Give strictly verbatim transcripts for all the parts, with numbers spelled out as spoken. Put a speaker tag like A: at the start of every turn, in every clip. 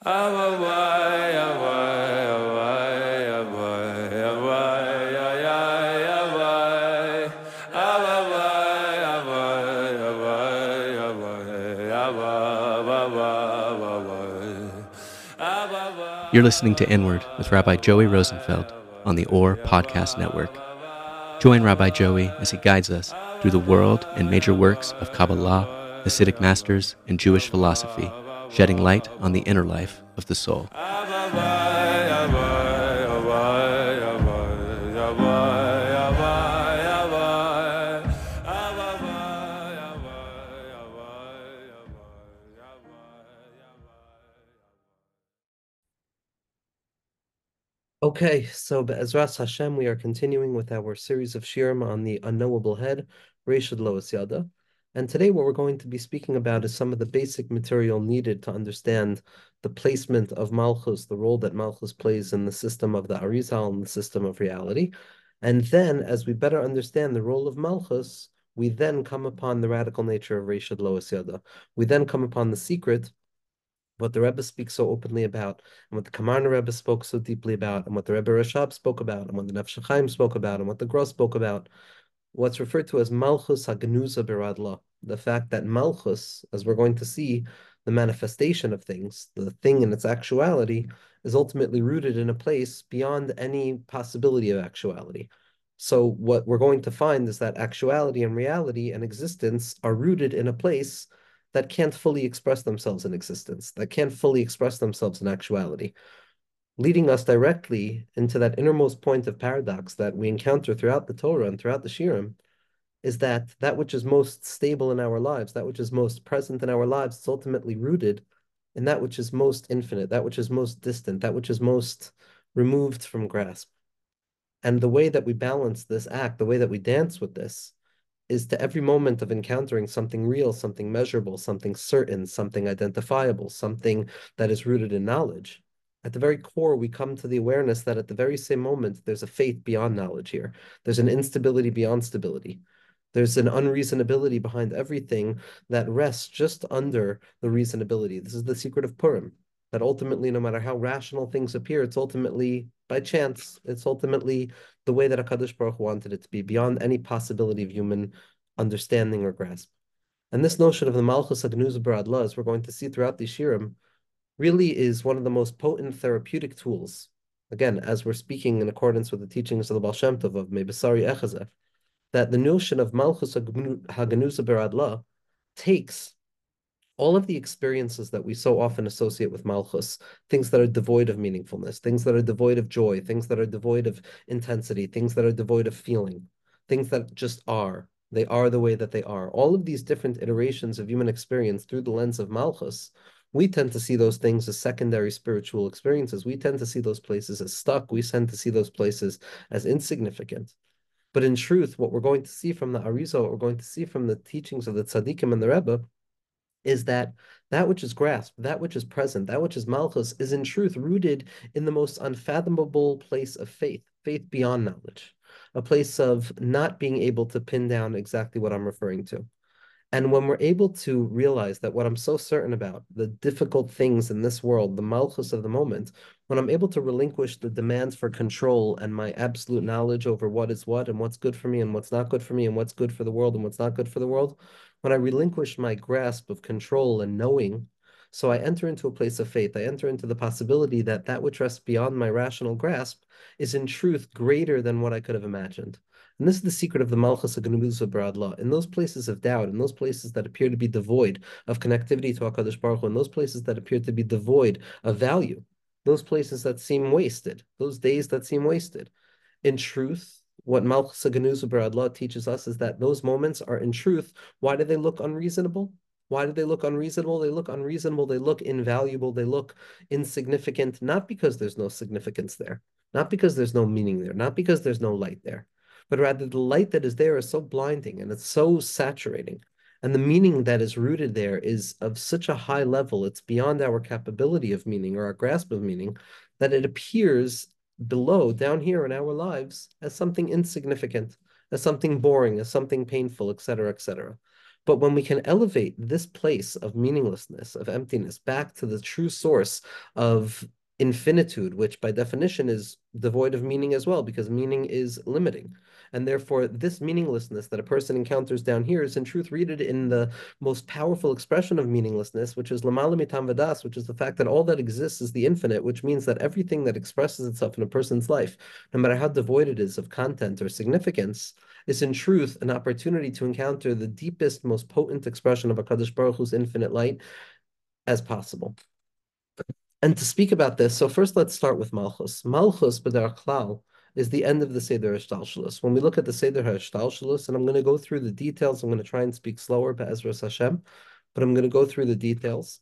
A: You're listening to Inward with Rabbi Joey Rosenfeld on the O R Podcast Network. Join Rabbi Joey as he guides us through the world and major works of Kabbalah, Hasidic masters, and Jewish philosophy, shedding light on the inner life of the soul.
B: Okay, so Be'ezras Hashem, we are continuing with our series of shirim on the unknowable head, Reishad Lois Yada. And today what we're going to be speaking about is some of the basic material needed to understand the placement of Malchus, the role that Malchus plays in the system of the Arizal and the system of reality. And then, as we better understand the role of Malchus, we then come upon the radical nature of Reishad Lois Yada. We then come upon the secret, what the Rebbe speaks so openly about, and what the Kamarna Rebbe spoke so deeply about, and what the Rebbe Rashab spoke about, and what the Nefesh Chaim spoke about, and what the Gross spoke about, what's referred to as Malchus HaGenuza Beradla, the fact that Malchus, as we're going to see, the manifestation of things, the thing in its actuality, is ultimately rooted in a place beyond any possibility of actuality. So what we're going to find is that actuality and reality and existence are rooted in a place that can't fully express themselves in existence, that can't fully express themselves in actuality, leading us directly into that innermost point of paradox that we encounter throughout the Torah and throughout the Shirim, is that that which is most stable in our lives, that which is most present in our lives, is ultimately rooted in that which is most infinite, that which is most distant, that which is most removed from grasp. And the way that we balance this act, the way that we dance with this, is to every moment of encountering something real, something measurable, something certain, something identifiable, something that is rooted in knowledge. At the very core, we come to the awareness that at the very same moment, there's a faith beyond knowledge here. There's an instability beyond stability. There's an unreasonability behind everything that rests just under the reasonability. This is the secret of Purim, that ultimately, no matter how rational things appear, it's ultimately by chance. It's ultimately the way that HaKadosh Baruch Hu wanted it to be, beyond any possibility of human understanding or grasp. And this notion of the Malchus HaGenuza Beradla, as we're going to see throughout the Shirim, really is one of the most potent therapeutic tools. Again, as we're speaking in accordance with the teachings of the Baal Shem Tov of Mebasari Echazef, that the notion of Malchus HaGenuza Beradla takes all of the experiences that we so often associate with Malchus, things that are devoid of meaningfulness, things that are devoid of joy, things that are devoid of intensity, things that are devoid of feeling, things that just are. They are the way that they are. All of these different iterations of human experience through the lens of Malchus, we tend to see those things as secondary spiritual experiences. We tend to see those places as stuck. We tend to see those places as insignificant. But in truth, what we're going to see from the Arizal, what we're going to see from the teachings of the Tzaddikim and the Rebbe, is that that which is grasped, that which is present, that which is Malchus, is in truth rooted in the most unfathomable place of faith, faith beyond knowledge, a place of not being able to pin down exactly what I'm referring to. And when we're able to realize that what I'm so certain about, the difficult things in this world, the Malchus of the moment, when I'm able to relinquish the demands for control and my absolute knowledge over what is what and what's good for me and what's not good for me and what's good for the world and what's not good for the world, when I relinquish my grasp of control and knowing, so I enter into a place of faith. I enter into the possibility that that which rests beyond my rational grasp is in truth greater than what I could have imagined. And this is the secret of the Malchus HaGenuza Beradla. In those places of doubt, in those places that appear to be devoid of connectivity to HaKadosh Baruch Hu, in those places that appear to be devoid of value, those places that seem wasted, those days that seem wasted, in truth, what Malchus HaGenuza Beradla teaches us is that those moments are in truth, why do they look unreasonable? Why do they look unreasonable? They look unreasonable, they look invaluable, they look insignificant, not because there's no significance there, not because there's no meaning there, not because there's no light there, but rather the light that is there is so blinding and it's so saturating. And the meaning that is rooted there is of such a high level, it's beyond our capability of meaning or our grasp of meaning, that it appears below, down here in our lives, as something insignificant, as something boring, as something painful, et cetera, et cetera. But when we can elevate this place of meaninglessness, of emptiness, back to the true source of infinitude, which by definition is devoid of meaning as well, because meaning is limiting. And therefore, this meaninglessness that a person encounters down here is in truth rooted in the most powerful expression of meaninglessness, which is Lamala Mitam Vadas, which is the fact that all that exists is the infinite, which means that everything that expresses itself in a person's life, no matter how devoid it is of content or significance, is in truth an opportunity to encounter the deepest, most potent expression of HaKadosh Baruch Hu's infinite light as possible. And to speak about this, so first let's start with Malchus. Malchus, B'derech Klal, is the end of the Seder HaShtalshelus. When we look at the Seder HaShtalshelus, and I'm going to go through the details, I'm going to try and speak slower, Be'ezras Hashem, but I'm going to go through the details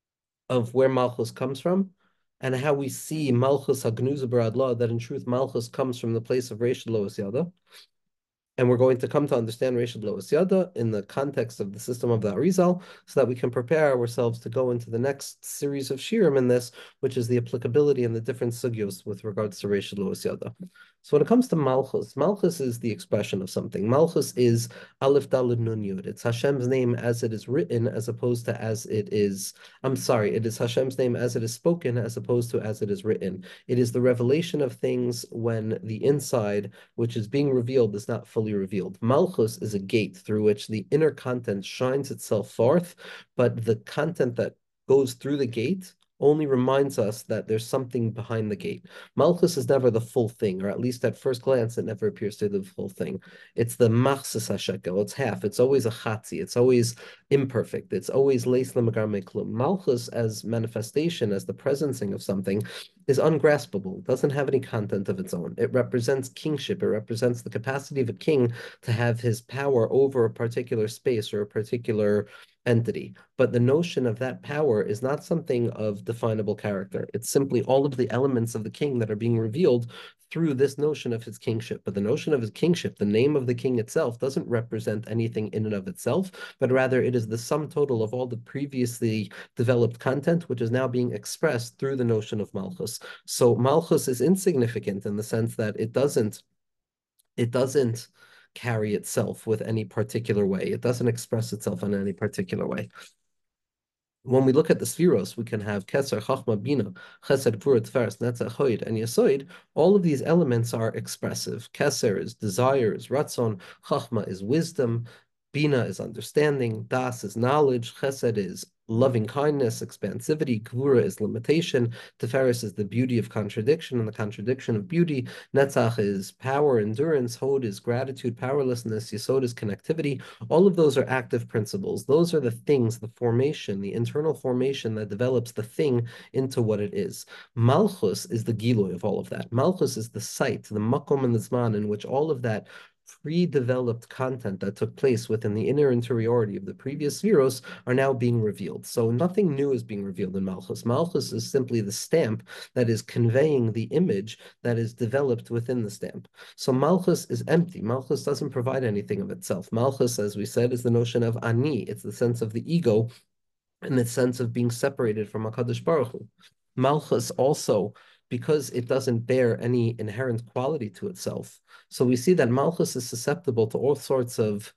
B: of where Malchus comes from and how we see Malchus HaGnuza B'Radla, that in truth Malchus comes from the place of Reish Lo Yada. And we're going to come to understand Reishad Lo Yada in the context of the system of the Arizal, so that we can prepare ourselves to go into the next series of shirim in this, which is the applicability and the different sugyos with regards to Reishad Lo Yada. So when it comes to Malchus, Malchus is the expression of something. Malchus is Aleph Daled Nun Yud. It's Hashem's name as it is written, as opposed to as it is. I'm sorry, it is Hashem's name as it is spoken, as opposed to as it is written. It is the revelation of things when the inside, which is being revealed, is not fully revealed. Malchus is a gate through which the inner content shines itself forth, but the content that goes through the gate only reminds us that there's something behind the gate. Malchus is never the full thing, or at least at first glance, it never appears to be the full thing. It's the machzis hashekel. It's half. It's always a chatzi. It's always imperfect. It's always leis lemagar meklum. Malchus as manifestation, as the presencing of something, is ungraspable. It doesn't have any content of its own. It represents kingship. It represents the capacity of a king to have his power over a particular space or a particular entity. But the notion of that power is not something of definable character. It's simply all of the elements of the king that are being revealed through this notion of his kingship. But the notion of his kingship, the name of the king itself, doesn't represent anything in and of itself, but rather it is the sum total of all the previously developed content, which is now being expressed through the notion of Malchus. So Malchus is insignificant in the sense that it doesn't, it doesn't carry itself with any particular way. It doesn't express itself in any particular way. When we look at the spheros, we can have Keser, Chachma, Bina, Chesed, Gvura, Tiferes, Netzach, Hoid, and Yesoid. All of these elements are expressive. Keser is desire, is Ratzon. Chachma is wisdom. Bina is understanding. Das is knowledge. Chesed is loving kindness, expansivity. Gvura is limitation. Tiferes is the beauty of contradiction and the contradiction of beauty. Netzach is power, endurance. Hod is gratitude, powerlessness. Yesod is connectivity. All of those are active principles. Those are the things, the formation, the internal formation that develops the thing into what it is. Malchus is the giloy of all of that. Malchus is the site, the makom and the zman in which all of that pre-developed content that took place within the inner interiority of the previous spheros are now being revealed. So nothing new is being revealed in Malchus. Malchus is simply the stamp that is conveying the image that is developed within the stamp. So Malchus is empty. Malchus doesn't provide anything of itself. Malchus, as we said, is the notion of ani. It's the sense of the ego in the sense of being separated from HaKadosh Baruch Hu. Malchus also, because it doesn't bear any inherent quality to itself. So we see that Malchus is susceptible to all sorts of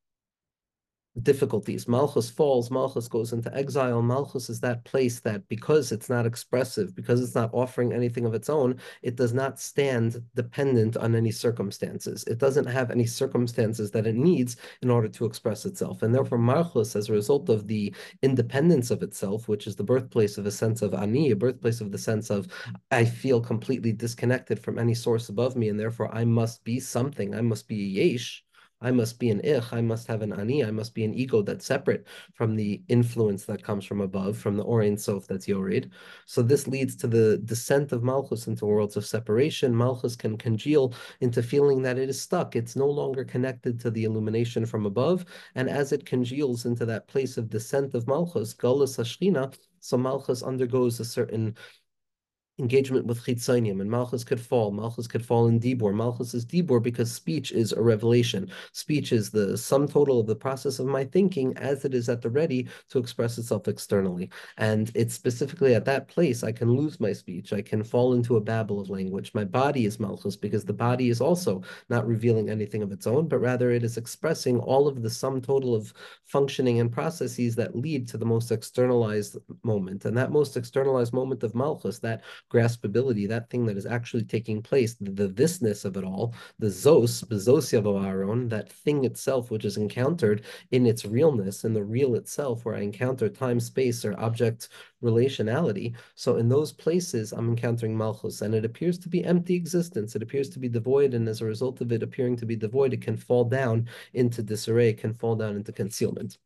B: difficulties. Malchus falls, Malchus goes into exile. Malchus is that place that, because it's not expressive, because it's not offering anything of its own, it does not stand dependent on any circumstances. It doesn't have any circumstances that it needs in order to express itself. And therefore, Malchus, as a result of the independence of itself, which is the birthplace of a sense of ani, a birthplace of the sense of, I feel completely disconnected from any source above me, and therefore I must be something, I must be a yesh, I must be an ich, I must have an ani, I must be an ego that's separate from the influence that comes from above, from the Or Ein Sof that's Yored. So this leads to the descent of Malchus into worlds of separation. Malchus can congeal into feeling that it is stuck. It's no longer connected to the illumination from above. And as it congeals into that place of descent of Malchus, Galus Hashchina, so Malchus undergoes a certain engagement with chitzonium, and Malchus could fall. Malchus could fall in Dibor. Malchus is Dibor because speech is a revelation. Speech is the sum total of the process of my thinking as it is at the ready to express itself externally. And it's specifically at that place I can lose my speech. I can fall into a babble of language. My body is Malchus because the body is also not revealing anything of its own, but rather it is expressing all of the sum total of functioning and processes that lead to the most externalized moment. And that most externalized moment of Malchus, that graspability, that thing that is actually taking place, the thisness of it all, the zos, bezosia Aaron, that thing itself which is encountered in its realness, in the real itself, where I encounter time, space, or object relationality. So in those places, I'm encountering Malchus, and it appears to be empty existence. It appears to be devoid, and as a result of it appearing to be devoid, it can fall down into disarray, can fall down into concealment.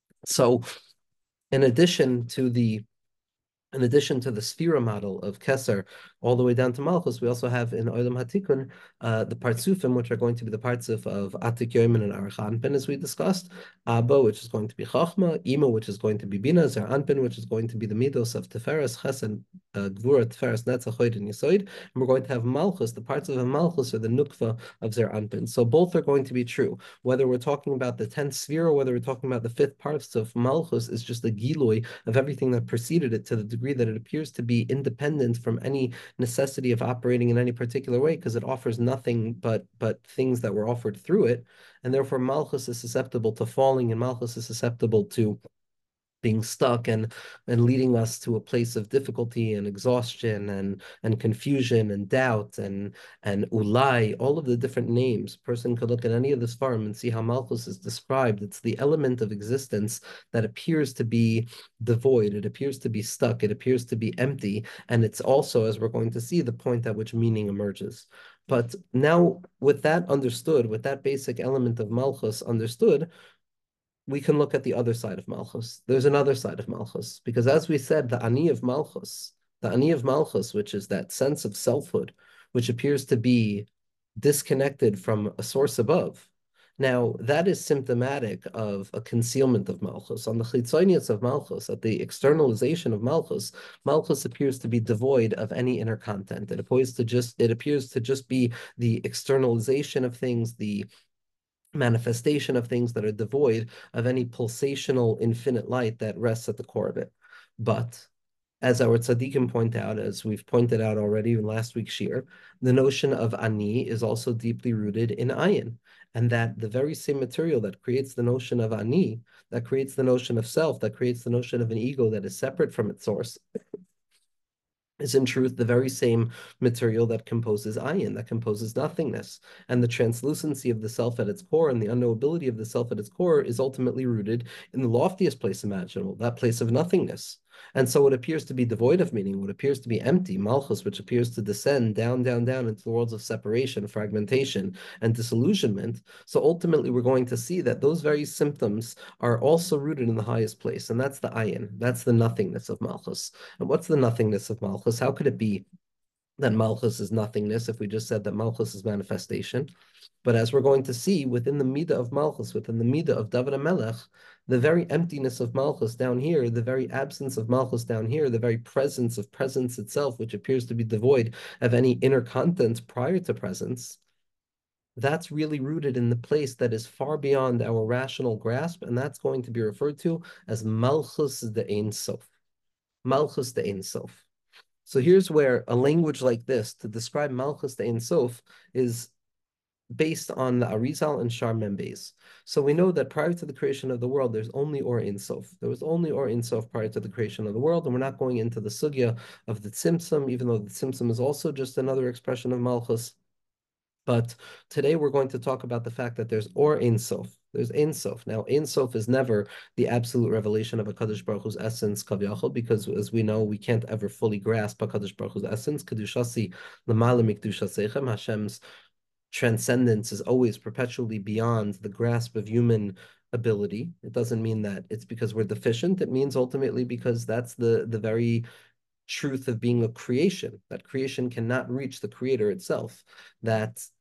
B: So in addition to the in addition to the Sphira model of Kesser all the way down to Malchus, we also have in Olam HaTikun uh, the Partsufim, which are going to be the parts of, of Atik Yoimin and Arach Anpin, as we discussed. Abba, which is going to be Chachma, Ima, which is going to be Bina, Zer Anpin, which is going to be the Midos of Tiferes, Chesed, uh, Gvura, Tiferes, Netzach, Hoid, and Yisoid. And we're going to have Malchus, the parts of Malchus are the Nukva of Zer Anpin. So both are going to be true. Whether we're talking about the tenth sphere or whether we're talking about the fifth parts of Malchus is just a Giloi of everything that preceded it to the degree that it appears to be independent from any necessity of operating in any particular way, because it offers nothing but but things that were offered through it, and therefore Malchus is susceptible to falling, and Malchus is susceptible to being stuck and and leading us to a place of difficulty and exhaustion and and confusion and doubt and and ulai, all of the different names. A person could look at any of this farm and see how Malchus is described. It's the element of existence that appears to be devoid. It appears to be stuck. It appears to be empty. And it's also, as we're going to see, the point at which meaning emerges. But now, with that understood, with that basic element of Malchus understood, we can look at the other side of Malchus. There's another side of Malchus, because as we said, the Ani of Malchus, the Ani of Malchus, which is that sense of selfhood, which appears to be disconnected from a source above. Now, that is symptomatic of a concealment of Malchus. On the chitzonius of Malchus, at the externalization of Malchus, Malchus appears to be devoid of any inner content. It appears to just, it appears to just be the externalization of things, the manifestation of things that are devoid of any pulsational infinite light that rests at the core of it. But as our tzaddikim point out, as we've pointed out already in last week's shir, the notion of ani is also deeply rooted in ayin, and that the very same material that creates the notion of ani, that creates the notion of self, that creates the notion of an ego that is separate from its source, is in truth the very same material that composes ayin, that composes nothingness. And the translucency of the self at its core and the unknowability of the self at its core is ultimately rooted in the loftiest place imaginable, that place of nothingness. And so what appears to be devoid of meaning, what appears to be empty, Malchus, which appears to descend down, down, down into the worlds of separation, fragmentation, and disillusionment. So ultimately, we're going to see that those very symptoms are also rooted in the highest place, and that's the ayin, that's the nothingness of Malchus. And what's the nothingness of Malchus? How could it be that Malchus is nothingness if we just said that Malchus is manifestation? But as we're going to see, within the Midah of Malchus, within the Midah of David HaMelech, the very emptiness of Malchus down here, the very absence of Malchus down here, the very presence of presence itself, which appears to be devoid of any inner content prior to presence, that's really rooted in the place that is far beyond our rational grasp, and that's going to be referred to as Malchus de Ein Sof. Malchus de Ein Sof. So here's where a language like this, to describe Malchus de Ein Sof, is based on the Arizal and Shar Membeis. So we know that prior to the creation of the world, there's only Or Ein Sof. There was only Or Ein Sof prior to the creation of the world, and we're not going into the sugya of the Tzimtzum, even though the Tzimtzum is also just another expression of Malchus. But today we're going to talk about the fact that there's Or Ein Sof. There's Ein Sof. Now, Ein Sof is never the absolute revelation of HaKadosh Baruch Hu's essence, Kaviyachol, because as we know, we can't ever fully grasp HaKadosh Baruch Hu's essence. Kedushasi l'mala mikdushaseichem, Hashem's transcendence is always perpetually beyond the grasp of human ability. It doesn't mean that it's because we're deficient. It means ultimately because that's the, the very truth of being a creation, that creation cannot reach the creator itself, that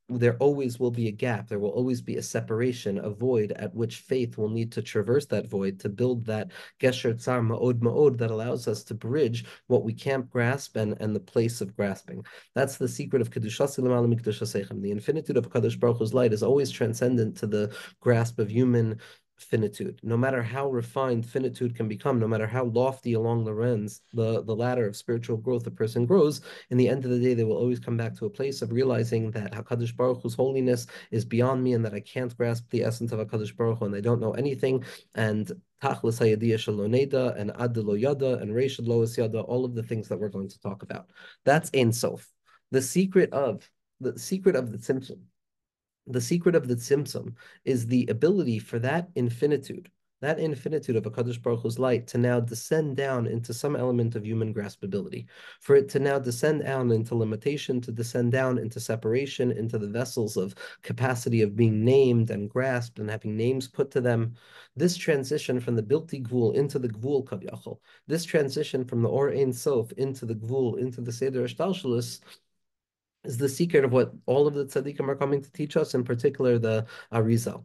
B: there always will be a gap. There will always be a separation, a void at which faith will need to traverse that void to build that gesher tsar ma'od ma'od that allows us to bridge what we can't grasp and, and the place of grasping. That's the secret of Kedushas L'maala Mikdusha Seichem. The infinitude of Kadosh Baruch Hu's light is always transcendent to the grasp of human finitude. No matter how refined finitude can become, no matter how lofty along the lens, the, the ladder of spiritual growth a person grows, in the end of the day, they will always come back to a place of realizing that HaKadosh Baruch Hu's holiness is beyond me and that I can't grasp the essence of HaKadosh Baruch Hu and I don't know anything. And Tachlis Hayadiyah Shaloneda and Ad Lo Yada and Reish Lo Yada, all of the things that we're going to talk about. That's Ein Sof. The secret of the secret of the Tzimtzum. The secret of the Tzimtzum is the ability for that infinitude, that infinitude of HaKadosh Baruch Hu's light to now descend down into some element of human graspability, for it to now descend down into limitation, to descend down into separation, into the vessels of capacity of being named and grasped and having names put to them. This transition from the Bilti Gvul into the Gvul Kavyachol, this transition from the Or Ein Sof into the Gvul, into the Seder Ashtalshalis, is the secret of what all of the tzaddikim are coming to teach us, in particular the Arizal,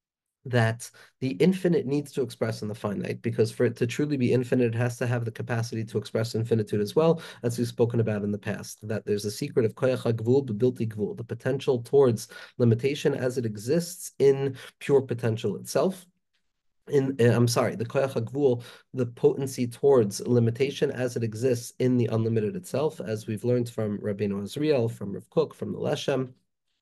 B: that the infinite needs to express in the finite, because for it to truly be infinite, it has to have the capacity to express infinitude as well, as we've spoken about in the past, that there's a secret of koyach hagvul b'bilti gvul, the potential towards limitation as it exists in pure potential itself. In, uh, I'm sorry, the koyach hagvul, the potency towards limitation as it exists in the unlimited itself, as we've learned from Rabbeinu Azriel, from Rav Kook, from the Leshem.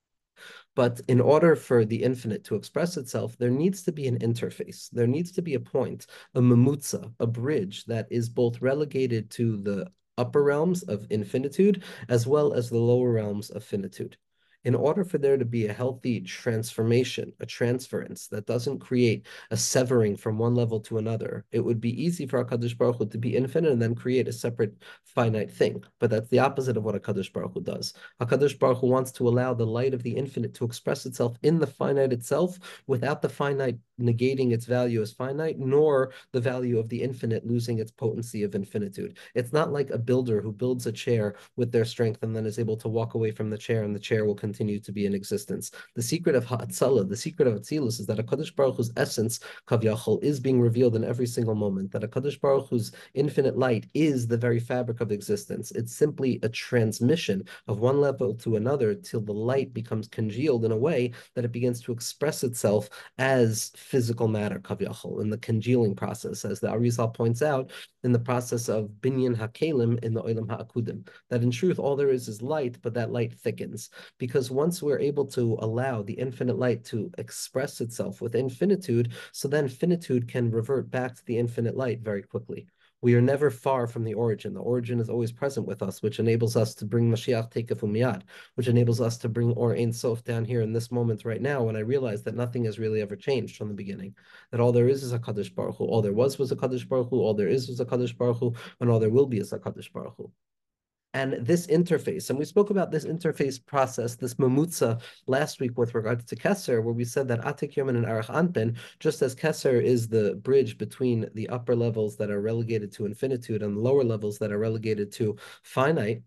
B: But in order for the infinite to express itself, there needs to be an interface. There needs to be a point, a mamutza, a bridge that is both relegated to the upper realms of infinitude as well as the lower realms of finitude. In order for there to be a healthy transformation, a transference that doesn't create a severing from one level to another, it would be easy for HaKadosh Baruch Hu to be infinite and then create a separate finite thing. But that's the opposite of what HaKadosh Baruch Hu does. HaKadosh Baruch Hu wants to allow the light of the infinite to express itself in the finite itself without the finite negating its value as finite, nor the value of the infinite losing its potency of infinitude. It's not like a builder who builds a chair with their strength and then is able to walk away from the chair and the chair will continue to be in existence. The secret of Ha'atzala, the secret of Atzilus, is that HaKadosh Baruch Hu's essence, Kavyachol, is being revealed in every single moment, that HaKadosh Baruch Hu's infinite light is the very fabric of existence. It's simply a transmission of one level to another till the light becomes congealed in a way that it begins to express itself as physical matter, Kavyachol, in the congealing process, as the Arizal points out, in the process of binyan hakelim in the olam ha'akudim, that in truth all there is is light, but that light thickens, because once we're able to allow the infinite light to express itself with infinitude, so then finitude can revert back to the infinite light very quickly. We are never far from the origin. The origin is always present with us, which enables us to bring Mashiach Tekefu Miyad, which enables us to bring Or Ein Sof down here in this moment right now, when I realize that nothing has really ever changed from the beginning. That all there is is a Kadosh Baruch Hu. All there was was a Kadosh Baruch Hu. All there is was a Kadosh Baruch Hu. And all there will be is a Kadosh Baruch Hu. And this interface, and we spoke about this interface process, this mamutza, last week with regards to Kesser, where we said that Atik Yomen and Arach Anpin, just as Kesser is the bridge between the upper levels that are relegated to infinitude and the lower levels that are relegated to finite,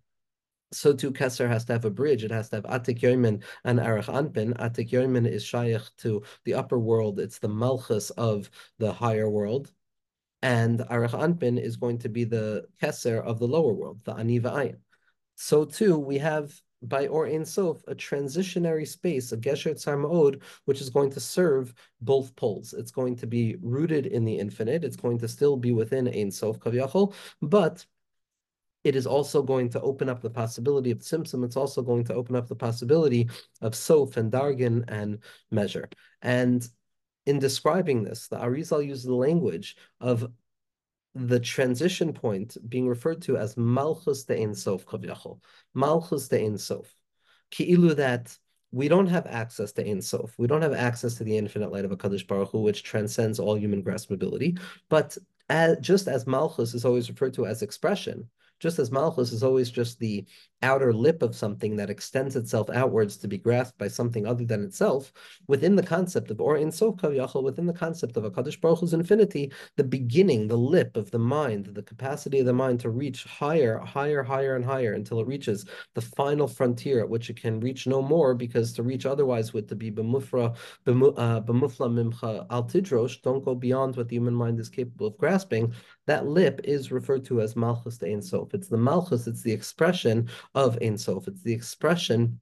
B: so too Kesser has to have a bridge. It has to have Atik Yomen and Arach Anpin. Atik Yomen is shaykh to the upper world. It's the malchus of the higher world. And Arach Anpin is going to be the Keser of the lower world, the Ani V'ayin. So too, we have by Or Ein Sof a transitionary space, a Gesher Tzar Ma'od, which is going to serve both poles. It's going to be rooted in the infinite. It's going to still be within Ein Sof Kavyachol, but it is also going to open up the possibility of Tzimtzum. It's also going to open up the possibility of Sof and Dargin and measure. And in describing this, the Arizal uses the language of the transition point being referred to as Malchus de Ein Sof Kavyachol, Malchus de Ein Sof. Ki'ilu, that we don't have access to Ein Sof. We don't have access to the infinite light of HaKadosh Baruch Hu, which transcends all human graspability. But as, just as Malchus is always referred to as expression, Just as Malchus is always just the outer lip of something that extends itself outwards to be grasped by something other than itself, within the concept of Or Ein Sof Kaviyachol, within the concept of HaKadosh Baruch Hu's infinity, the beginning, the lip of the mind, the capacity of the mind to reach higher, higher, higher, and higher until it reaches the final frontier at which it can reach no more, because to reach otherwise would to be b'mufra, b'mufla mimcha al tidrosh, don't go beyond what the human mind is capable of grasping. That lip is referred to as Malchus de Ein Sof. It's the Malchus, it's the expression of Ein Sof. It's the expression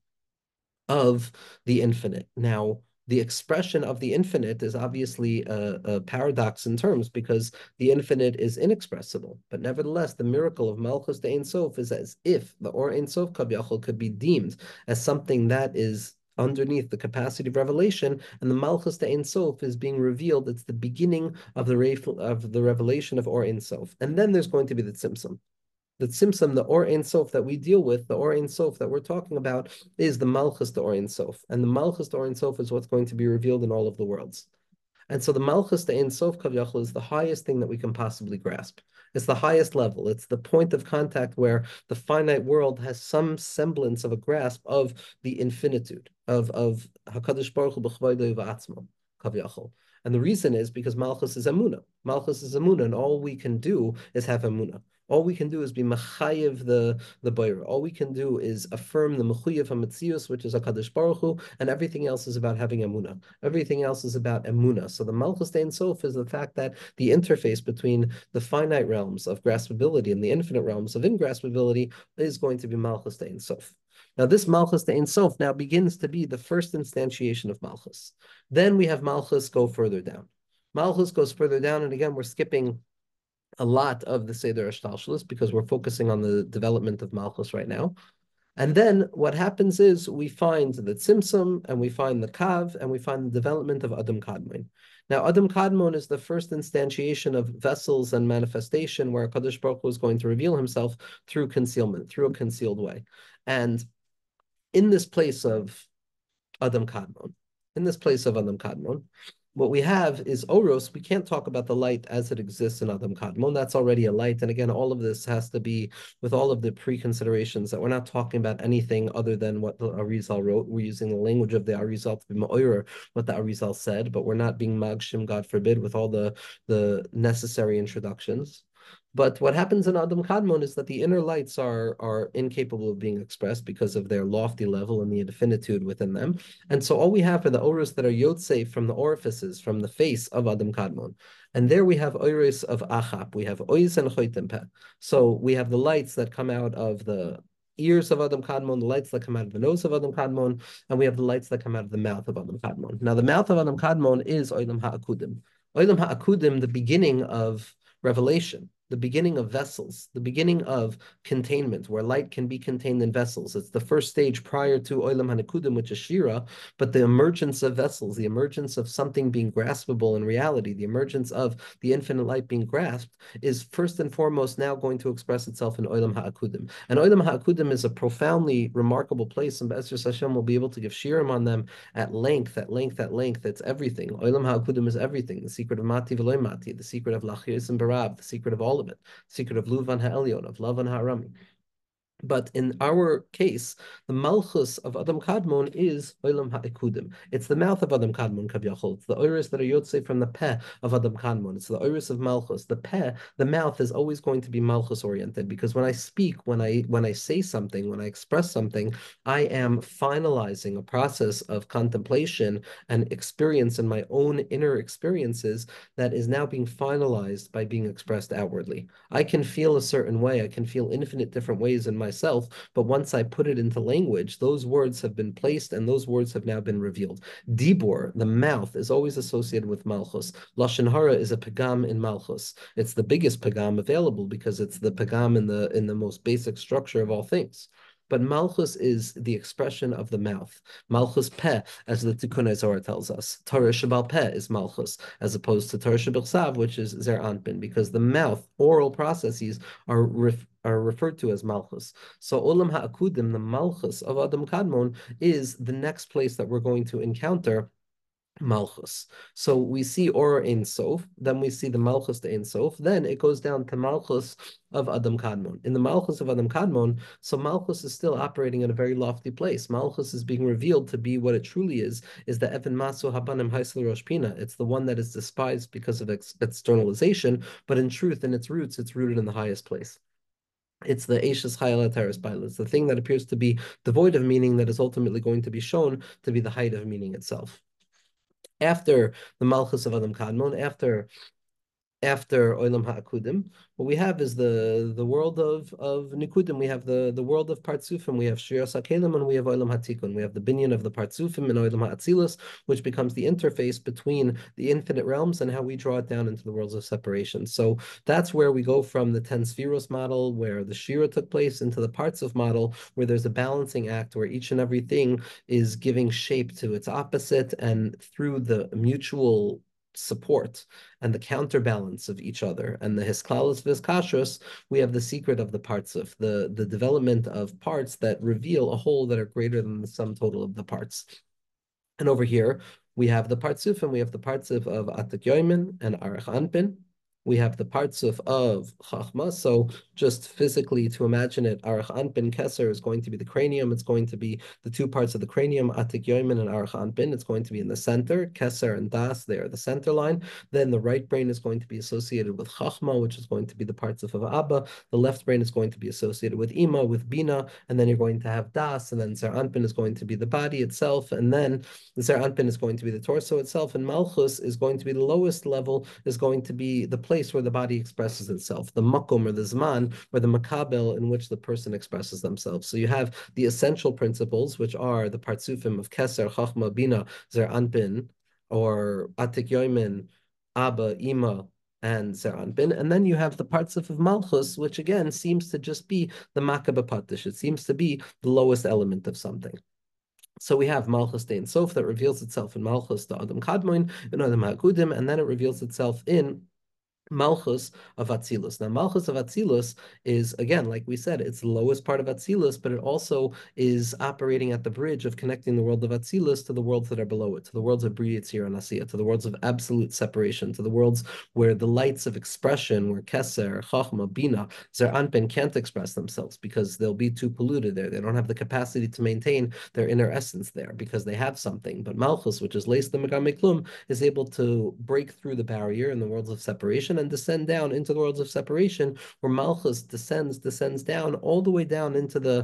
B: of the infinite. Now, the expression of the infinite is obviously a, a paradox in terms, because the infinite is inexpressible. But nevertheless, the miracle of Malchus de Ein Sof is as if the Or Ein Sof Kaviyachol could be deemed as something that is underneath the capacity of revelation, and the Malchus de Ein Sof is being revealed. It's the beginning of the of the revelation of Or Ein Sof. And then there's going to be the Tzimtzum. The Tzimtzum, the Or Ein Sof that we deal with, the Or Ein Sof that we're talking about, is the Malchus de Or Ein Sof. And the Malchus de Or Ein Sof is what's going to be revealed in all of the worlds. And so the Malchus de Ein Sof Kaviyachol is the highest thing that we can possibly grasp. It's the highest level. It's the point of contact where the finite world has some semblance of a grasp of the infinitude, of, of HaKadosh Baruch Hu b'chvaydo v'atzmo Kaviyachol. And the reason is because Malchus is Emunah. Malchus is Emunah, and all we can do is have Emunah. All we can do is be mechayev the the boyer. All we can do is affirm the mechuyev hametzius, which is HaKadosh Baruch Hu, and everything else is about having emunah. Everything else is about emunah. So the Malchus de Ein Sof is the fact that the interface between the finite realms of graspability and the infinite realms of ingraspability is going to be Malchus de Ein Sof. Now, this Malchus de Ein Sof now begins to be the first instantiation of Malchus. Then we have Malchus go further down. Malchus goes further down, and again, we're skipping a lot of the Seder Ashtalshalis because we're focusing on the development of Malchus right now. And then what happens is we find the Tzimtzum, and we find the Kav, and we find the development of Adam Kadmon. Now, Adam Kadmon is the first instantiation of vessels and manifestation where Kadosh Baruch Hu is going to reveal himself through concealment, through a concealed way. And in this place of Adam Kadmon, in this place of Adam Kadmon, what we have is Oros. We can't talk about the light as it exists in Adam Kadmon. That's already a light. And again, all of this has to be with all of the pre-considerations that we're not talking about anything other than what the Arizal wrote. We're using the language of the Arizal to be ma'oyer what the Arizal said, but we're not being magshim, God forbid, with all the, the necessary introductions. But what happens in Adam Kadmon is that the inner lights are, are incapable of being expressed because of their lofty level and the infinitude within them. And so all we have are the oros that are yotzei from the orifices, from the face of Adam Kadmon. And there we have oros of Achap. We have ois and choitem peh. So we have the lights that come out of the ears of Adam Kadmon, the lights that come out of the nose of Adam Kadmon, and we have the lights that come out of the mouth of Adam Kadmon. Now, the mouth of Adam Kadmon is Olam HaAkudim. Olam HaAkudim, the beginning of revelation, the beginning of vessels, the beginning of containment, where light can be contained in vessels. It's the first stage prior to Olam HaNekudim, which is Shira, but the emergence of vessels, the emergence of something being graspable in reality, the emergence of the infinite light being grasped, is first and foremost now going to express itself in Olam HaAkudim. And Olam HaAkudim is a profoundly remarkable place, and Be'ezras Hashem will be able to give shirim on them at length, at length, at length. It's everything. Olam HaAkudim is everything. The secret of Mati V'loy Mati, the secret of Lachis and Barab, the secret of all of it, secret of Luvan Ha'elyon, of Lavan Ha'arami. But in our case, the Malchus of Adam Kadmon is Olam HaEkudim. It's the mouth of Adam Kadmon, Kavyachol. It's the oiris that are yotzei from the peh of Adam Kadmon. It's the oiris of Malchus. The peh, the mouth, is always going to be Malchus oriented, because when I speak, when I when I say something, when I express something, I am finalizing a process of contemplation and experience in my own inner experiences that is now being finalized by being expressed outwardly. I can feel a certain way. I can feel infinite different ways in my myself, but once I put it into language, those words have been placed and those words have now been revealed. Dibor, the mouth, is always associated with Malchus. Lashon Hara is a pagam in Malchus. It's the biggest pagam available because it's the pagam in the in the most basic structure of all things. But Malchus is the expression of the mouth. Malchus peh, as the Tikkun Zohar tells us. Torah Shebal peh is Malchus, as opposed to Torah Shebechsav, which is Zer Anpin, because the mouth, oral processes, are ref, are referred to as Malchus. So Olam HaAkudim, the Malchus of Adam Kadmon, is the next place that we're going to encounter Malchus. So we see Or Ein Sof, then we see the Malchus to Ein Sof, then it goes down to Malchus of Adam Kadmon. In the Malchus of Adam Kadmon, so Malchus is still operating in a very lofty place. Malchus is being revealed to be what it truly is, is the Evan Masu Habanim Haisel Rosh Pina. It's the one that is despised because of ex externalization, but in truth, in its roots, it's rooted in the highest place. It's the Ashes Chayala Teres Baila. It's the thing that appears to be devoid of meaning that is ultimately going to be shown to be the height of meaning itself. After the Malchus of Adam Kadmon, after after Olam HaAkudim, what we have is the the world of of Nikudim. We have the the world of Partsufim. We have Shiras HaKelim and we have Olam HaTikun. We have the binyan of the Partsufim and Olam HaAtzilus, which becomes the interface between the infinite realms and how we draw it down into the worlds of separation. So that's where we go from the ten Spheros model, where the Shira took place, into the Partsuf model, where there's a balancing act where each and everything is giving shape to its opposite, and through the mutual support and the counterbalance of each other and the hisklalos v'hiskashrus, we have the secret of the parts of the the development of parts that reveal a whole that are greater than the sum total of the parts. And over here we have the partsuf, and we have the parts of, of Atik Yoimin and Arach Anpin. We have the parts of, of Chachma. So just physically to imagine it, Arach Anpin Keser is going to be the cranium. It's going to be the two parts of the cranium, Atik Yoimin and Arach Anpin. It's going to be in the center. Keser and Das, they are the center line. Then the right brain is going to be associated with Chachma, which is going to be the parts of, of Abba. The left brain is going to be associated with Ima, with Bina. And then you're going to have Das. And then Zer Anpin is going to be the body itself. And then the Zer Anpin is going to be the torso itself. And Malchus is going to be the lowest level, is going to be the place where the body expresses itself, the makom or the zman, or the makabel in which the person expresses themselves. So you have the essential principles, which are the partsufim of Keser, Chachma, Bina, Zer Anpin, or Atik Yoimin, Abba, Ima, and Zer Anpin. And then you have the partsuf of Malchus, which again seems to just be the makabah patish. It seems to be the lowest element of something. So we have Malchus Ein Sof that reveals itself in Malchus to Adam Kadmon, in Adam HaKudim, and then it reveals itself in Malchus of Atzilus. Now, Malchus of Atzilus is, again, like we said, it's the lowest part of Atzilus, but it also is operating at the bridge of connecting the world of Atzilus to the worlds that are below it, to the worlds of Bria, Yetzirah, and Asiya, to the worlds of absolute separation, to the worlds where the lights of expression, where Keser, Chachma, Bina, Zer Anpin can't express themselves because they'll be too polluted there. They don't have the capacity to maintain their inner essence there because they have something. But Malchus, which is Leis the Megam Klum, is able to break through the barrier in the worlds of separation and descend down into the worlds of separation, where Malchus descends, descends down all the way down into the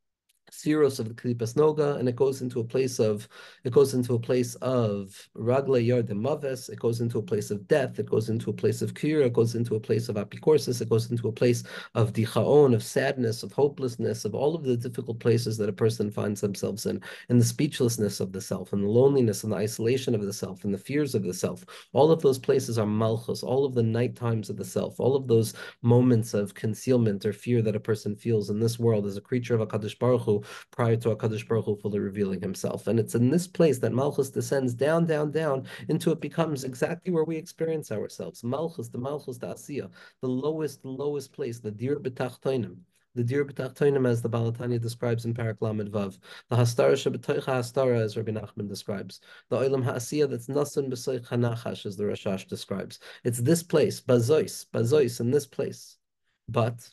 B: Siros of the Klipas Noga, and it goes into a place of it goes into a place of Ragle Yardim Maves, it goes into a place of death, it goes into a place of Kira, it goes into a place of Apikorsis, it goes into a place of Dichaon, of sadness, of hopelessness, of all of the difficult places that a person finds themselves in, in the speechlessness of the self, and the loneliness and the isolation of the self, and the fears of the self. All of those places are Malchus, all of the night times of the self, all of those moments of concealment or fear that a person feels in this world as a creature of HaKadosh Baruch Hu, prior to HaKadosh Baruch Hu fully revealing himself. And it's in this place that Malchus descends down, down, down, until it becomes exactly where we experience ourselves. Malchus, the Malchus, the Asiya, the lowest, lowest place, the Dir B'tachtoinim. The Dir B'tachtoinim, as the Baal HaTanya describes in Parak Lamed Vav. The Hastara Shebetoicha Hastara, as Rabbi Nachman describes. The Olam HaAsiya that's Nasan B'soich HaNachash, as the Rashash describes. It's this place, Bazois, Bazois, in this place. But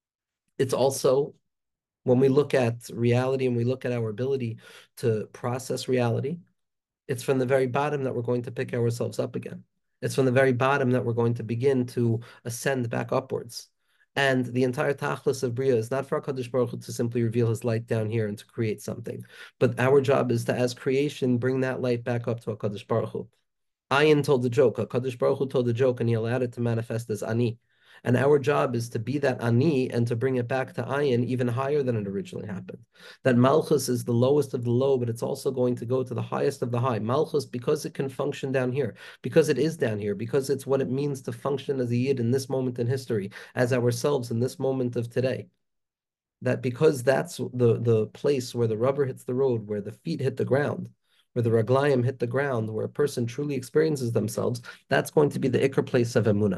B: it's also, when we look at reality and we look at our ability to process reality, it's from the very bottom that we're going to pick ourselves up again. It's from the very bottom that we're going to begin to ascend back upwards. And the entire tachlis of Bria is not for HaKadosh Baruch Hu to simply reveal his light down here and to create something. But our job is to, as creation, bring that light back up to HaKadosh Baruch Hu. Ayin told the joke, HaKadosh Baruch Hu told the joke, and he allowed it to manifest as Ani. And our job is to be that Ani and to bring it back to Ayin even higher than it originally happened. That Malchus is the lowest of the low, but it's also going to go to the highest of the high. Malchus, because it can function down here, because it is down here, because it's what it means to function as a Yid in this moment in history, as ourselves in this moment of today. That because that's the, the place where the rubber hits the road, where the feet hit the ground, where the raglayim hit the ground, where a person truly experiences themselves, that's going to be the ikar place of emunah.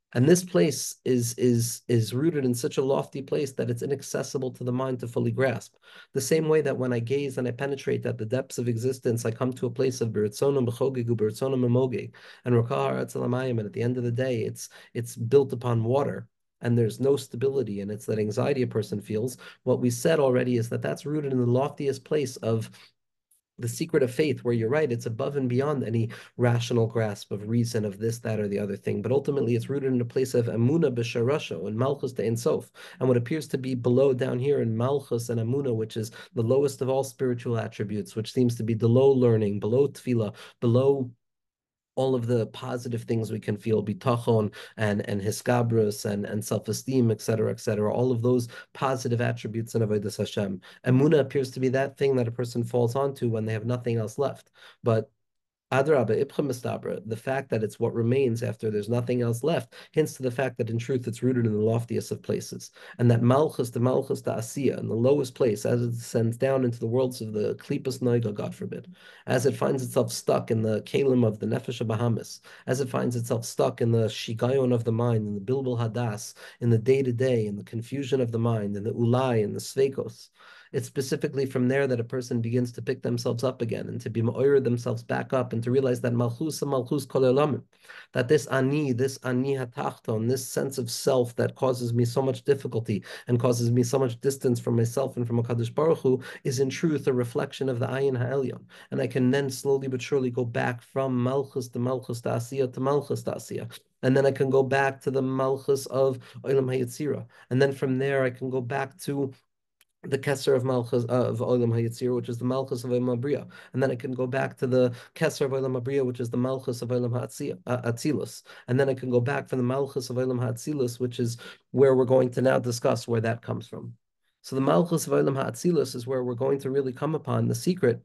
B: And this place is is is rooted in such a lofty place that it's inaccessible to the mind to fully grasp. The same way that when I gaze and I penetrate at the depths of existence, I come to a place of B'ritzonim b'chogegu, B'ritzonim emogeg, and Rokah Haaretz Alamayim, and at the end of the day, it's it's built upon water. And there's no stability, and it's that anxiety a person feels. What we said already is that that's rooted in the loftiest place of the secret of faith, where you're right, it's above and beyond any rational grasp of reason of this, that, or the other thing. But ultimately, it's rooted in a place of Amuna b'sharasho and Malchus to Ein Sof. And what appears to be below down here in Malchus and Amuna, which is the lowest of all spiritual attributes, which seems to be below learning, below tefillah, below all of the positive things we can feel, bitachon and and hiskabrus and and self-esteem, et cetera, et cetera. All of those positive attributes in avodas Hashem. Emuna appears to be that thing that a person falls onto when they have nothing else left. But Adrabah, Ipcha Mistabra, the fact that it's what remains after there's nothing else left, hints to the fact that in truth it's rooted in the loftiest of places. And that Malchus, the Malchus, the Asiya, in the lowest place, as it descends down into the worlds of the Klipas Noiga, God forbid, as it finds itself stuck in the Kalim of the Nefesh Bahamis, as it finds itself stuck in the Shigayon of the mind, in the Bilbil Hadas, in the day-to-day, in the confusion of the mind, in the Ulai, in the Sveikos. It's specifically from there that a person begins to pick themselves up again and to be ma'oyer themselves back up and to realize that malchus malchus kol olamim, that this ani, this ani hatachton, this sense of self that causes me so much difficulty and causes me so much distance from myself and from HaKadosh Baruch Hu, is in truth a reflection of the ayin ha'elyon. And I can then slowly but surely go back from malchus to malchus to asiya to malchus to asiya. And then I can go back to the malchus of Olam HaYetzira. And then from there I can go back to the Kesser of Malchus uh, of Olam Hayitzir, which is the Malchus of Olam Abriya, and then I can go back to the Kesser of Olam Abriya, which is the Malchus of Olam Hatzilus, and then I can go back from the Malchus of Olam Hatzilus, which is where we're going to now discuss where that comes from. So the Malchus of Olam Hatzilus is where we're going to really come upon the secret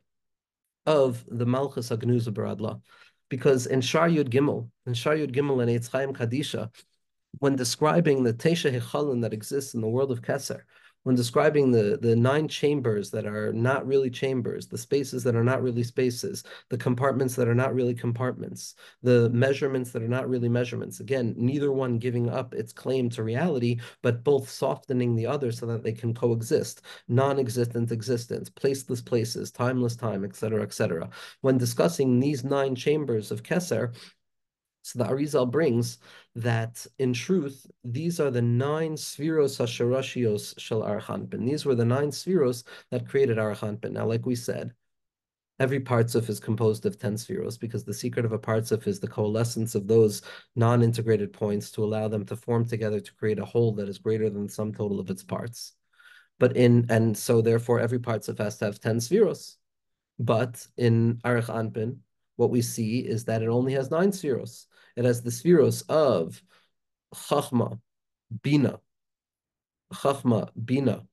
B: of the Malchus Agnuza Baradla, because in Shar Yud Gimel, in Shar Yud Gimel and Eitz Chaim Kadisha, when describing the Teisha Hechalin that exists in the world of Kesser, when describing the, the nine chambers that are not really chambers, the spaces that are not really spaces, the compartments that are not really compartments, the measurements that are not really measurements. Again, neither one giving up its claim to reality, but both softening the other so that they can coexist. Non-existent existence, placeless places, timeless time, et cetera, et cetera. When discussing these nine chambers of Kesser, so the Arizal brings that in truth, these are the nine spheros hasharashios shel Arachanpin. These were the nine spheros that created Arachanpin. Now, like we said, every partsuf is composed of ten spheros because the secret of a partsuf is the coalescence of those non-integrated points to allow them to form together to create a whole that is greater than the sum total of its parts. But in, and so therefore every partsuf has to have ten spheros. But in Arach Anpin, what we see is that it only has nine spheros. It has the spheros of Chachma, Bina, Chachma, Bina,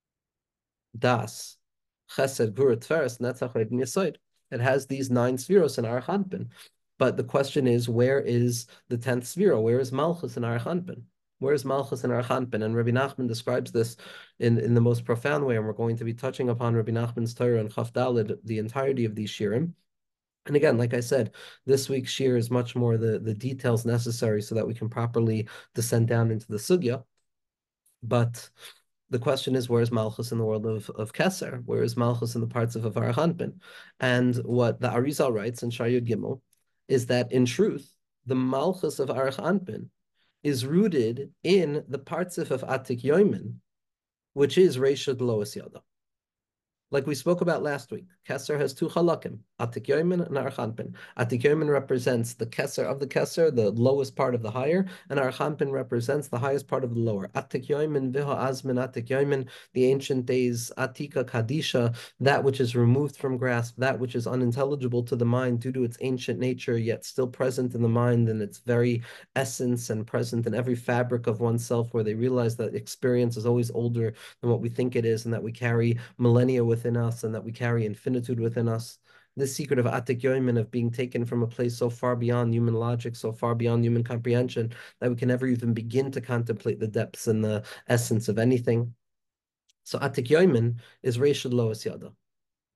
B: Das, Chesed, Gvura, Tferes, Netzach, and Yesod. It has these nine spheros in Arach Anpin. But the question is, where is the tenth sphero? Where is Malchus in Arach Anpin? Where is Malchus in Arach Anpin? And Rabbi Nachman describes this in, in the most profound way, and we're going to be touching upon Rabbi Nachman's Torah and Chaf Daled, the entirety of these shirim. And again, like I said, this week's shir is much more the, the details necessary so that we can properly descend down into the sugya. But the question is, where is Malchus in the world of, of Keser? Where is Malchus in the parts of Arach Anpin? And what the Arizal writes in Shar Yud Gimel is that in truth, the Malchus of Arach Anpin is rooted in the parts of Atik Yoimin, which is Reishad Lois Yada. Like we spoke about last week, Keser has two halakim, Atik Yoimin and Arach Anpin. Atik Yoimin represents the Keser of the Keser, the lowest part of the higher, and Arach Anpin represents the highest part of the lower. Atik Yoimin, Viha Azmin, Atik Yoimin, the ancient days, Atika Kadisha, that which is removed from grasp, that which is unintelligible to the mind due to its ancient nature, yet still present in the mind in its very essence and present in every fabric of oneself, where they realize that experience is always older than what we think it is, and that we carry millennia within us, and that we carry infinitude within us. This secret of Atik Yoimin, of being taken from a place so far beyond human logic, so far beyond human comprehension, that we can never even begin to contemplate the depths and the essence of anything. So Atik Yoimin is Reishad Lois Yada.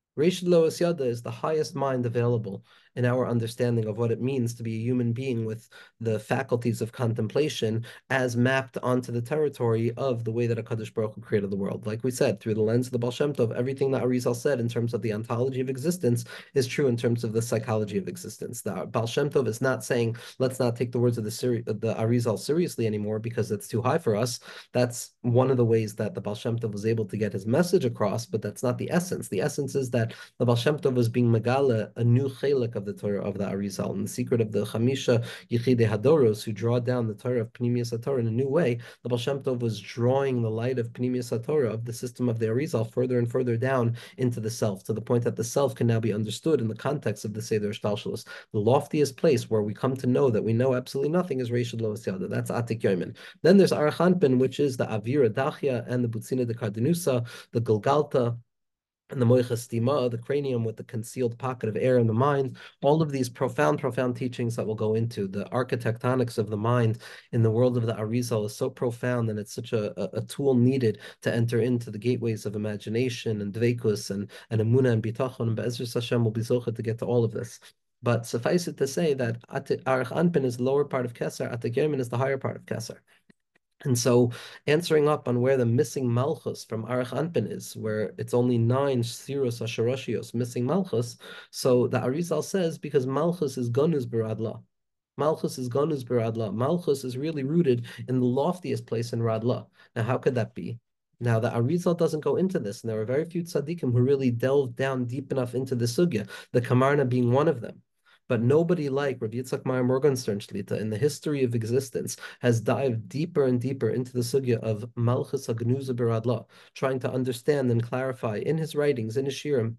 B: Reish Lois Yada is the highest mind available in our understanding of what it means to be a human being with the faculties of contemplation as mapped onto the territory of the way that HaKadosh Baruch Hu created the world. Like we said, through the lens of the Baal Shem Tov, everything that Arizal said in terms of the ontology of existence is true in terms of the psychology of existence. The Baal Shem Tov is not saying, let's not take the words of the, seri- the Arizal seriously anymore because it's too high for us. That's one of the ways that the Baal Shem Tov was able to get his message across, but that's not the essence. The essence is that the Baal Shem Tov was being megala, a new chelik of the Torah of the Arizal, and the secret of the Chamisha Yechidei Hadoros, who draw down the Torah of Pnimius HaTorah in a new way. The Baal Shem Tov was drawing the light of Pnimius HaTorah, of the system of the Arizal, further and further down into the self, to the point that the self can now be understood in the context of the Seder Shtalshalos. The loftiest place where we come to know that we know absolutely nothing is Reishad Lo Yada. That's Atik Yoimin. Then there's Arachanpin, which is the Avira Dachya and the Butzina de Kardenusa, the Gilgalta, and the Moichas Stima, the cranium with the concealed pocket of air in the mind. All of these profound, profound teachings that we'll go into. The architectonics of the mind in the world of the Arizal is so profound, and it's such a, a, a tool needed to enter into the gateways of imagination and dveikus and, and emunah and bitachon. And Be'ezras Hashem will be zocheh to get to all of this. But suffice it to say that Arach Anpin is the lower part of Keser, Atik Yomin is the higher part of Keser. And so, answering up on where the missing Malchus from Arach Anpin is, where it's only nine Sirus Asheroshios missing Malchus, so the Arizal says because Malchus is Gonus Beradla. Malchus is Gonus Beradla. Malchus is really rooted in the loftiest place in Radla. Now, how could that be? Now, the Arizal doesn't go into this, and there are very few tzaddikim who really delve down deep enough into the sugya, the Kamarna being one of them. But nobody like Rabbi Yitzchak Meyer Morgenstern Shlita in the history of existence has dived deeper and deeper into the sugya of Malchus HaGnuza Beradla, trying to understand and clarify in his writings, in his shirim,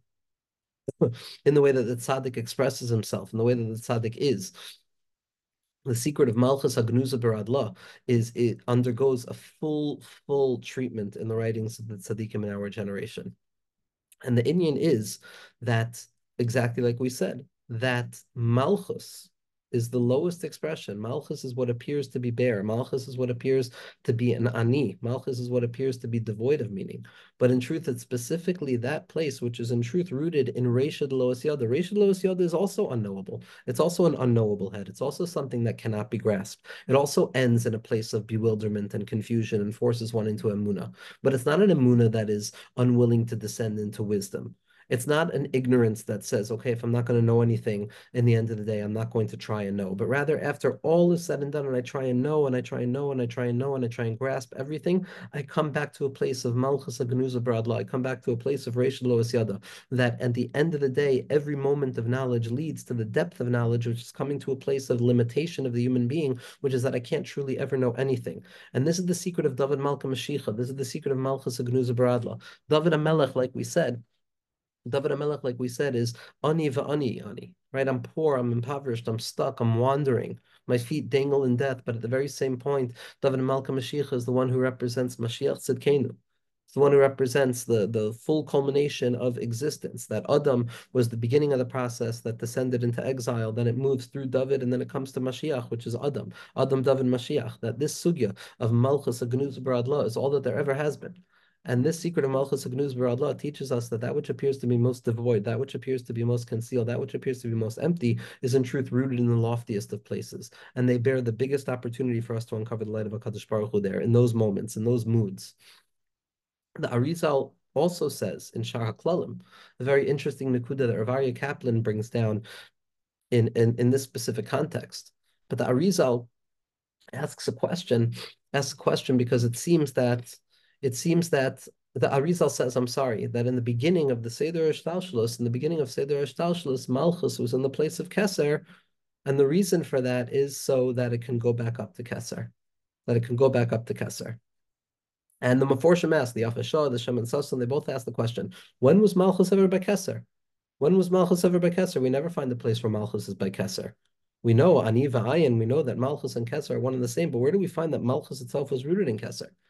B: in the way that the tzaddik expresses himself, in the way that the tzaddik is. The secret of Malchus HaGnuza Beradla is it undergoes a full, full treatment in the writings of the tzaddikim in our generation. And the inyan is that, exactly like we said, that Malchus is the lowest expression. Malchus is what appears to be bare. Malchus is what appears to be an ani. Malchus is what appears to be devoid of meaning. But in truth, it's specifically that place which is in truth rooted in Reishad Lois Yada. Reishad Lois Yada is also unknowable. It's also an unknowable head. It's also something that cannot be grasped. It also ends in a place of bewilderment and confusion and forces one into emuna. But it's not an emuna that is unwilling to descend into wisdom. It's not an ignorance that says, okay, if I'm not going to know anything in the end of the day, I'm not going to try and know. But rather, after all is said and done, and I try and know, and I try and know, and I try and know, and I try and grasp everything, I come back to a place of Malchus HaGnuza Beradla. I come back to a place of Reish Lois Yada, that at the end of the day, every moment of knowledge leads to the depth of knowledge, which is coming to a place of limitation of the human being, which is that I can't truly ever know anything. And this is the secret of David Malka Mashiach. This is the secret of Malchus HaGnuza Beradla. David HaMelech, like we said, David HaMelech, like we said, is ani va'ani ani, right? I'm poor, I'm impoverished, I'm stuck, I'm wandering. My feet dangle in death, but at the very same point, David HaMelech Mashiach is the one who represents Mashiach Tzidkenu. It's the one who represents the, the full culmination of existence. That Adam was the beginning of the process that descended into exile. Then it moves through David, and then it comes to Mashiach, which is Adam. Adam, David, Mashiach. That this sugya of Malchus HaGnuz Baradla is all that there ever has been. And this secret of Malchus HaGnuz Baradla teaches us that that which appears to be most devoid, that which appears to be most concealed, that which appears to be most empty, is in truth rooted in the loftiest of places. And they bear the biggest opportunity for us to uncover the light of HaKadosh Baruch Hu there, in those moments, in those moods. The Arizal also says in Shar HaKlalim, a very interesting Nakuda that Rav Aryeh Kaplan brings down in, in, in this specific context. But the Arizal asks a question, asks a question because it seems that it seems that the Arizal says, I'm sorry, that in the beginning of the Seder Shtalshalos, in the beginning of Seder Shtalshalos, Malchus was in the place of Keser, and the reason for that is so that it can go back up to Keser, that it can go back up to Keser. And the Meforshim asked, the Afashah, the Shem and Sasson, they both asked the question, when was Malchus ever by Keser? When was Malchus ever by Keser? We never find the place where Malchus is by Keser. We know Ani va'ayin, we know that Malchus and Keser are one and the same, but where do we find that Malchus itself was rooted in Keser?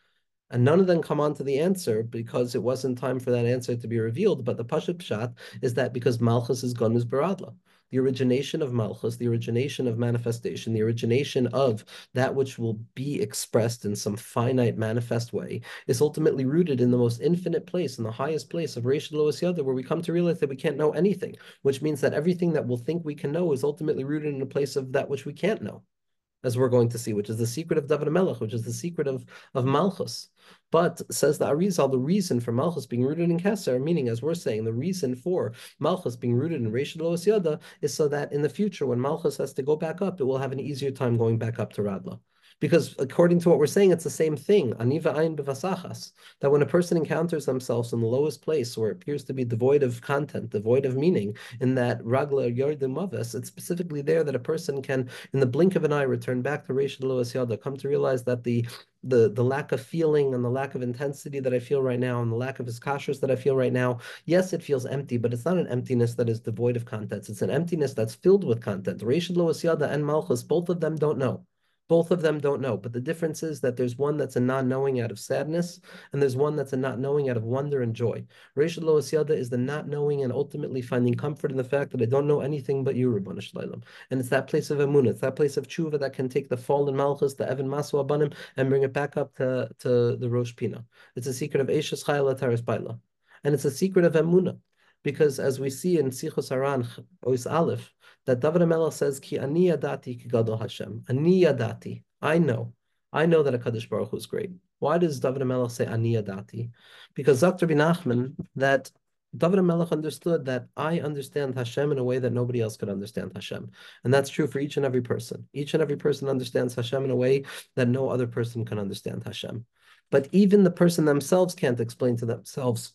B: And none of them come on to the answer because it wasn't time for that answer to be revealed. But the Pashut Pshat is that because Malchus is Gonus Baradla. The origination of Malchus, the origination of manifestation, the origination of that which will be expressed in some finite manifest way is ultimately rooted in the most infinite place, in the highest place of Reish Lois Yada, where we come to realize that we can't know anything, which means that everything that we'll think we can know is ultimately rooted in a place of that which we can't know, as we're going to see, which is the secret of David Melech, which is the secret of, of Malchus. But says the Arizal, the reason for Malchus being rooted in Keser, meaning, as we're saying, the reason for Malchus being rooted in Reish Lois Yada is so that in the future, when Malchus has to go back up, it will have an easier time going back up to Radla. Because according to what we're saying, it's the same thing, aniva ayin b'vasachas, that when a person encounters themselves in the lowest place where it appears to be devoid of content, devoid of meaning, in that ragla yordim mavis, it's specifically there that a person can, in the blink of an eye, return back to Reish Lois Yada, come to realize that the the the lack of feeling and the lack of intensity that I feel right now and the lack of iskashus that I feel right now, yes, it feels empty, but it's not an emptiness that is devoid of content. It's an emptiness that's filled with content. Reish Lois Yada and Malchus, both of them don't know. Both of them don't know, but the difference is that there's one that's a non-knowing out of sadness, and there's one that's a not knowing out of wonder and joy. Reish Lois Yada is the not knowing and ultimately finding comfort in the fact that I don't know anything but you, Ribono Shel Olam. And it's that place of emunah, it's that place of tshuva that can take the fallen Malchus, the Evan Masu Abanim, and bring it back up to, to the Rosh Pina. It's a secret of Eishes Chayla Taras Baila. And it's a secret of emunah. Because as we see in Sichos Aran, Ois Aleph, that David HaMelech says, Ki ani yadati ki gadol Hashem. Ani yadati. I know. I know that HaKadosh Baruch Hu is great. Why does David HaMelech say ani yadati? Because Zakter bin Nachman, that David HaMelech understood that I understand Hashem in a way that nobody else could understand Hashem. And that's true for each and every person. Each and every person understands Hashem in a way that no other person can understand Hashem. But even the person themselves can't explain to themselves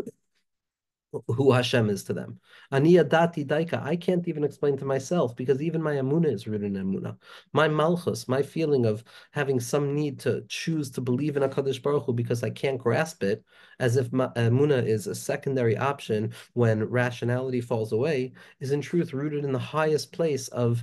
B: who Hashem is to them. Ani adati daika. I can't even explain to myself because even my emunah is rooted in emunah. My malchus, my feeling of having some need to choose to believe in HaKadosh Baruch Hu because I can't grasp it, as if my emunah is a secondary option when rationality falls away, is in truth rooted in the highest place of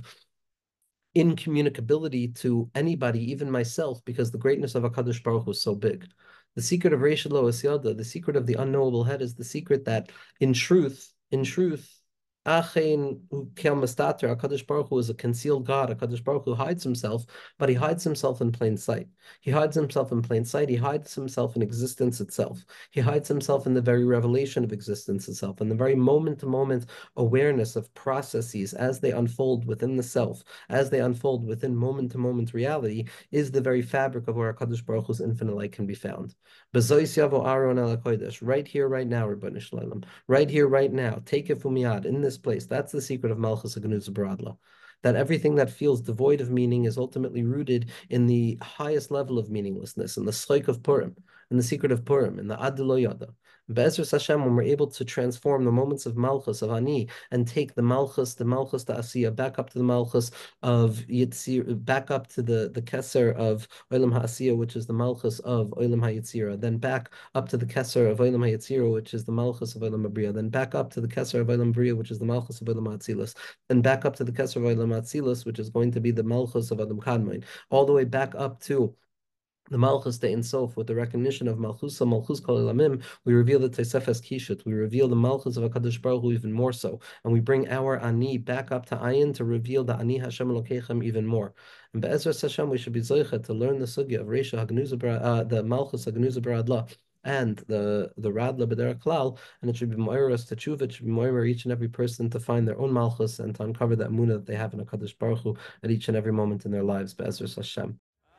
B: incommunicability to anybody, even myself, because the greatness of HaKadosh Baruch Hu is so big. The secret of Reish Lois Yada, the secret of the unknowable head, is the secret that, in truth, in truth, Achein Kel Mastater, HaKadosh Baruch Hu is a concealed God. HaKadosh Baruch Hu hides himself, but he hides himself in plain sight. He hides himself in plain sight. He hides himself in existence itself. He hides himself in the very revelation of existence itself, in the very moment-to-moment awareness of processes as they unfold within the self, as they unfold within moment-to-moment reality, is the very fabric of where HaKadosh Baruch Hu's infinite light can be found. B'zois yavo Aron el HaKodesh, right here, right now, Ribono Shel Olam, right here, right now, take it from Miyad, in this place. That's the secret of Malchus HaGnuz Baradla. That everything that feels devoid of meaning is ultimately rooted in the highest level of meaninglessness, in the Schoik of Purim, in the secret of Purim, in the Ad Lo Yada. Be'ezras Hashem, when we're able to transform the moments of Malchus, of Ani, and take the Malchus, the Malchus to Asiya, back up to the Malchus of Yitzir, back up to the, the Keser of Olam HaAsiya, which is the Malchus of Olam HaYitzira, then back up to the Keser of Olam HaYitzira, which is the Malchus of Olam HaBriya, then back up to the Keser of Olam HaBriya, which is the Malchus of Olam HaAtzilus, then back up to the Keser of Olam HaAtzilus, which is going to be the Malchus of Adam Kadmon, all the way back up to the Malchus de Ein Sof, with the recognition of Malchusa, Malchus Kol Elamim, we reveal the Tosefes Kishut, we reveal the Malchus of HaKadosh Baruch Hu even more so, and we bring our Ani back up to Ayin to reveal the Ani Hashem Elokeichem even more. And Be'ezras Hashem, we should be Zoichet to learn the Sugya of Reisha HaGnuz, uh, the Malchus HaGnuz Baradla, and the the Radla B'derech Klal, and it should be Moiras to Tshuva, it should be Moirer each and every person to find their own Malchus and to uncover that Emunah that they have in HaKadosh Baruch Hu at each and every moment in their lives. Be'ezras Hashem.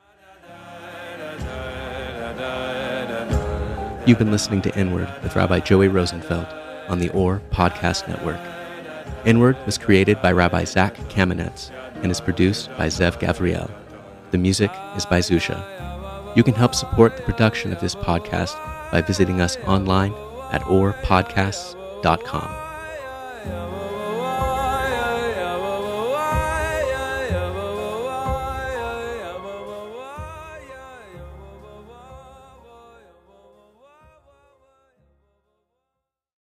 A: You've been listening to Inward with Rabbi Joey Rosenfeld on the Or Podcast Network. Inward was created by Rabbi Zach Kamenetz and is produced by Zev Gavriel. The music is by Zusha. You can help support the production of this podcast by visiting us online at or podcasts dot com.